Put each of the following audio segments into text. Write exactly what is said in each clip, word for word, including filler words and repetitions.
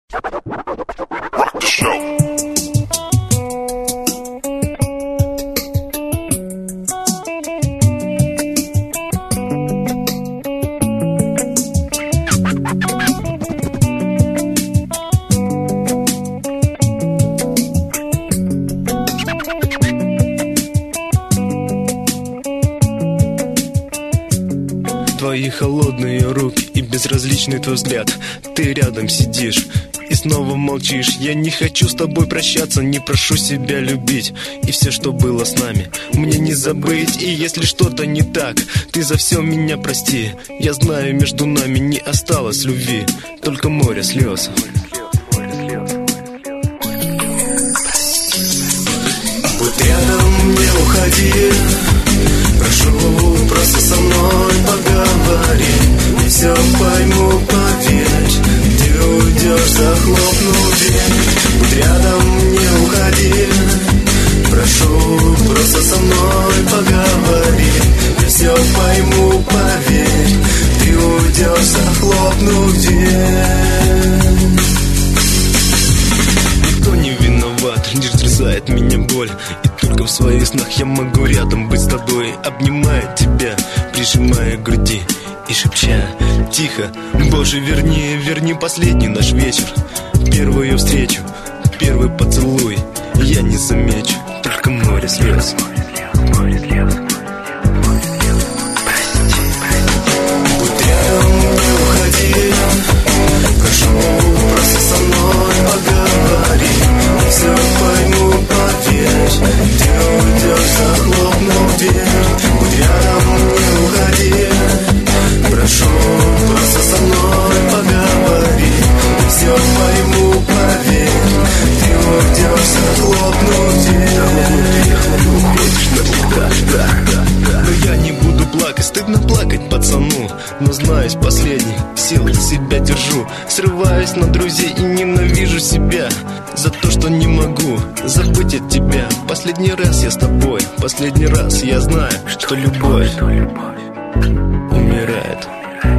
Твои холодные руки и безразличный твой взгляд. Ты рядом сидишь и снова молчишь. Я не хочу с тобой прощаться, не прошу себя любить. И все, что было с нами, мне не забыть. И если что-то не так, ты за все меня прости. Я знаю, между нами не осталось любви, только море слез. Будь рядом, не уходи. Прошу, просто со мной поговори. Я все пойму, поверь. Ты уйдешь, захлопнув дверь. Будь рядом, не уходи. Прошу, просто со мной поговори. Я все пойму, поверь. Ты уйдешь, захлопнув дверь. Никто не виноват, лишь терзает меня боль. И только в своих снах я могу рядом быть с тобой, обнимая тебя, прижимая к груди и шепча тихо: Боже, верни, верни последний наш вечер, первую встречу, первый поцелуй. Я не замечу, только море слез. Будь рядом, не уходи. Прошу, просто со мной поговори. Я все пойму, поверь. Ты уйдешь, захлопнув дверь. Будь рядом, не уходи. Прошу, просто со мной поговори. Я все пойму, поверь. Ты уйдешь, захлопнув дверь. Но я не буду плакать, стыдно плакать пацану. Но знаюсь, последних сил себя держу. Срываюсь на друзей и ненавижу себя за то, что не могу забыть от тебя. Последний раз я с тобой, последний раз я знаю, что любовь умирает.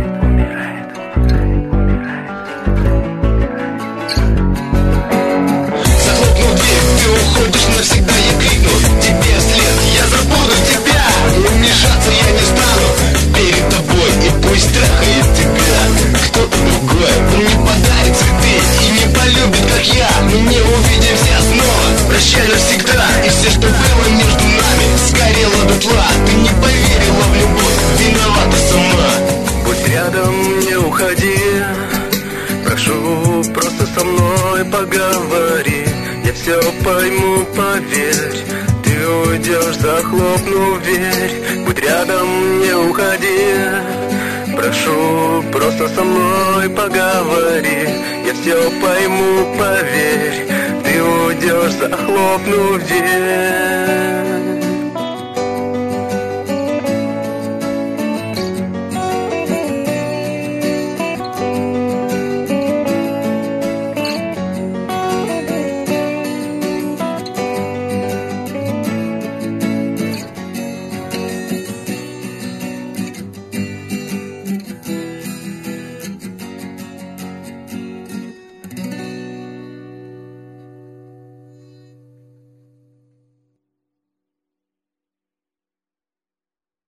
Захлопнув дверь, ты уходишь навсегда. Я крикну тебе вслед: я забуду тебя. Но мешаться я не стану перед тобой. И пусть трахает тебя кто-то другой. Он не подарит цветы и не полюбит, как я. Мы не увидимся снова, прощай навсегда. И все, что было между нами, сгорело дотла. Ты не поверила в любовь, виновата сама. Будь рядом, не уходи. Прошу, просто со мной поговори. Я все пойму, поверь. Ты уйдешь, захлопнув дверь. Будь рядом, не уходи. Прошу, просто со мной поговори. Я все пойму, поверь. Ты уйдешь, захлопнув дверь.